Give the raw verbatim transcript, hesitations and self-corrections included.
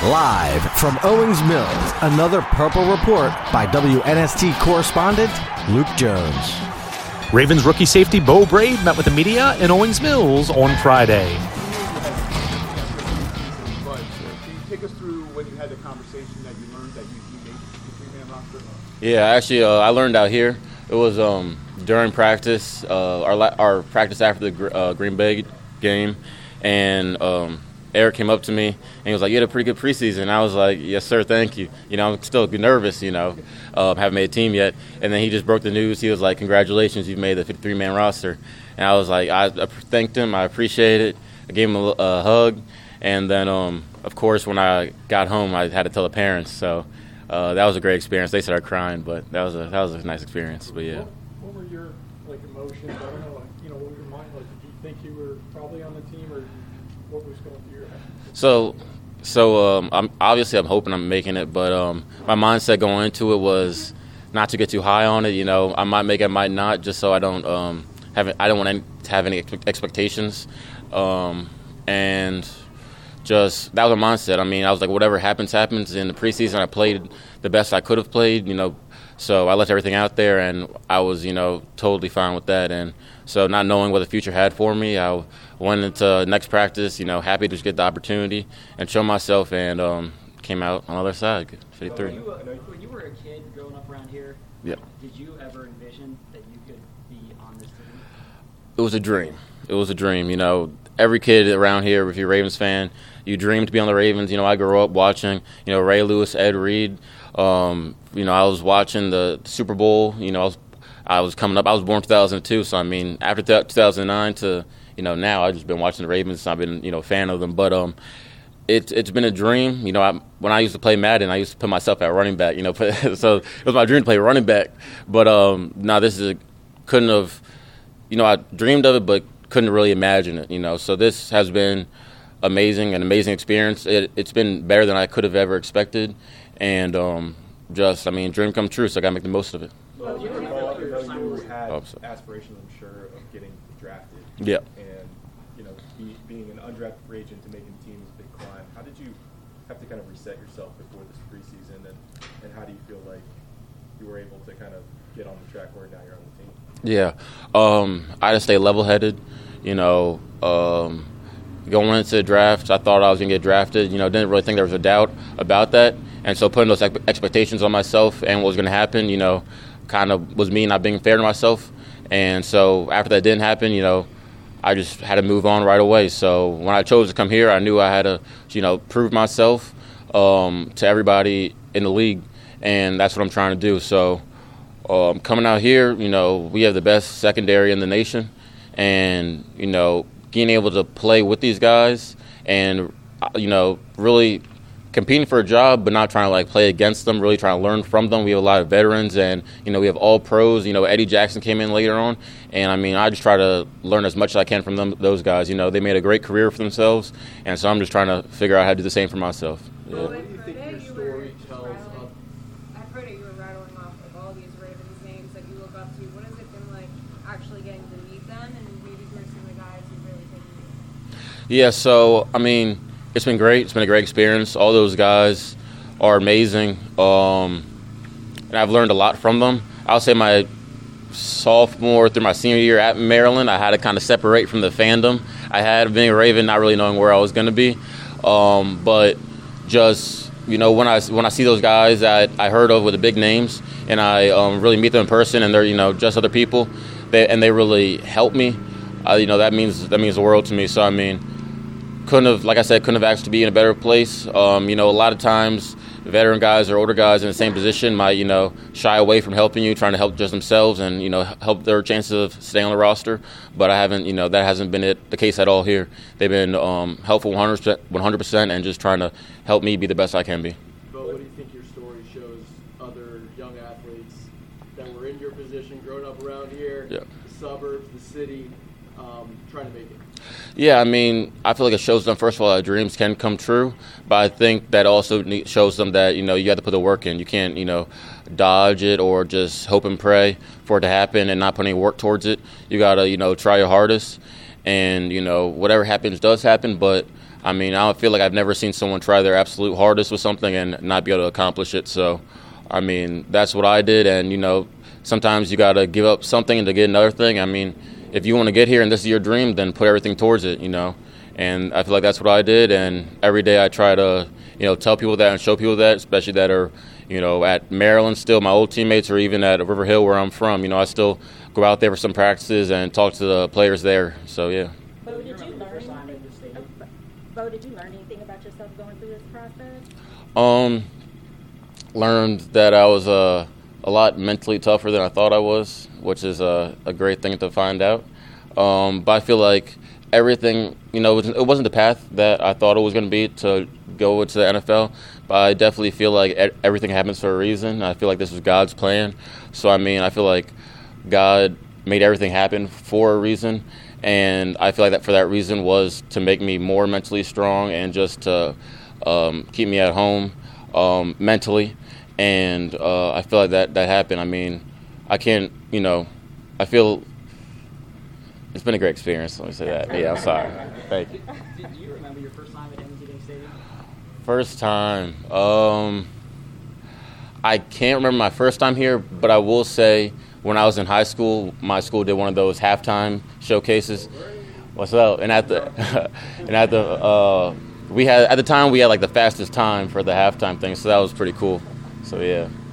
Live from Owings Mills, another Purple Report by W N S T correspondent Luke Jones. Ravens rookie safety Beau Brade met with the media in Owings Mills on Friday. But, uh, can you take us through when you had the conversation that you learned that you, you made the three-man roster? Yeah, actually, uh, I learned out here. It was um, during practice, uh, our la- our practice after the uh, Green Bay game, and um, Eric came up to me and he was like, "You had a pretty good preseason." I was like, "Yes, sir, thank you." You know, I'm still nervous, you know, uh, haven't made a team yet. And then he just broke the news. He was like, "Congratulations, you've made the fifty-three man roster." And I was like, I, I thanked him. I appreciate it. I gave him a, a hug. And then, um, of course, when I got home, I had to tell the parents. So uh, that was a great experience. They started crying, but that was a that was a nice experience. But yeah. What, what were your like emotions? I don't know. Like, you know, what was your mind like? Did you think you were probably on the team, or what was going through your head? So, so um, I'm obviously I'm hoping I'm making it, but um, my mindset going into it was not to get too high on it. You know, I might make it, I might not, just so I don't um, have it, I don't want any, to have any expectations, um, and just that was my mindset. I mean, I was like, whatever happens, happens. In the preseason, I played the best I could have played. You know, so I left everything out there, and I was, you know, totally fine with that. And so, not knowing what the future had for me, I went into next practice, you know, happy to just get the opportunity and show myself, and um, came out on the other side, fifty-three. When you, uh, when you were a kid growing up around here, yeah. Did you ever envision that you could be on this team? It was a dream. It was a dream. You know, every kid around here, if you're a Ravens fan, you dream to be on the Ravens. You know, I grew up watching, you know, Ray Lewis, Ed Reed. Um, you know, I was watching the Super Bowl. You know, I was, I was coming up. I was born in two thousand two, so I mean, after two thousand nine to you know now, I've just been watching the Ravens. I've been you know a fan of them, but um, it's it's been a dream. You know, I, when I used to play Madden, I used to put myself at running back. You know, so it was my dream to play running back. But um, now this is a, couldn't have, you know, I dreamed of it, but couldn't really imagine it. You know, so this has been amazing, an amazing experience. It, it's been better than I could have ever expected, and um, just I mean, dream come true. So I got to make the most of it. Well, you had Oh, so. aspirations, I'm sure, of getting drafted. Yeah. And, you know, be, being an undrafted free agent to making the team is a big climb. How did you have to kind of reset yourself before this preseason, and, and how do you feel like you were able to kind of get on the track where now you're on the team? Yeah. Um, I just stay level-headed. You know, um, going into the draft, I thought I was going to get drafted. You know, didn't really think there was a doubt about that. And so putting those expectations on myself and what was going to happen, you know, kind of was me not being fair to myself. And so after that didn't happen, you know, I just had to move on right away. So when I chose to come here, I knew I had to, you know, prove myself um, to everybody in the league. And that's what I'm trying to do. So um, coming out here, you know, we have the best secondary in the nation. And, you know, being able to play with these guys and, you know, really competing for a job, but not trying to like play against them, really trying to learn from them. We have a lot of veterans, and you know we have all pros. You know, Eddie Jackson came in later on, and I mean I just try to learn as much as I can from them. Those guys, you know, they made a great career for themselves, and so I'm just trying to figure out how to do the same for myself. Yeah. What do you think your story tells of? I've heard it. You were rattling off like all these Ravens names that you look up to. What has it been like actually getting to meet them, and maybe who are some of the guys who really taken you? Yeah. So I mean. It's been great. It's been a great experience. All those guys are amazing, um, and I've learned a lot from them. I'll say my sophomore through my senior year at Maryland, I had to kind of separate from the fandom. I had being a Raven, not really knowing where I was going to be, um, but just you know when I when I see those guys that I heard of with the big names, and I um, really meet them in person, and they're you know just other people, they, and they really help me. Uh, you know that means that means the world to me. So I mean. Couldn't have, like I said, couldn't have asked to be in a better place. Um, you know, a lot of times, veteran guys or older guys in the same position might, you know, shy away from helping you, trying to help just themselves and, you know, help their chances of staying on the roster. But I haven't, you know, that hasn't been it, the case at all here. They've been um, helpful one hundred percent and just trying to help me be the best I can be. But what do you think your story shows other young athletes that were in your position, growing up around here, yeah. the suburbs, the city, um, trying to make it? Yeah, I mean, I feel like it shows them, first of all, that dreams can come true. But I think that also shows them that, you know, you have to put the work in. You can't, you know, dodge it or just hope and pray for it to happen and not put any work towards it. You got to, you know, try your hardest. And, you know, whatever happens does happen. But I mean, I feel like I've never seen someone try their absolute hardest with something and not be able to accomplish it. So, I mean, that's what I did. And, you know, sometimes you got to give up something to get another thing. I mean, if you want to get here and this is your dream, then put everything towards it, you know. And I feel like that's what I did. And every day I try to, you know, tell people that and show people that, especially that are, you know, at Maryland still, my old teammates, or even at River Hill where I'm from. You know, I still go out there for some practices and talk to the players there. So, yeah. Bo, did you learn, Bo, did you learn anything about yourself going through this process? Um, learned that I was uh, a lot mentally tougher than I thought I was, which is uh, a great thing to find out. Um, but I feel like everything, you know, it wasn't the path that I thought it was going to be to go into the N F L. But I definitely feel like everything happens for a reason. I feel like this was God's plan. So, I mean, I feel like God made everything happen for a reason. And I feel like that for that reason was to make me more mentally strong and just to um, keep me at home um, mentally. And uh, I feel like that, that happened. I mean, I can't, you know, I feel it's been a great experience. Let me say that. Yeah, I'm sorry. Thank you. Do you remember your first time at M T Bank Stadium? First time. Um, I can't remember my first time here, but I will say when I was in high school, my school did one of those halftime showcases. What's up? And at the and at the uh, we had at the time we had like the fastest time for the halftime thing, so that was pretty cool. So yeah.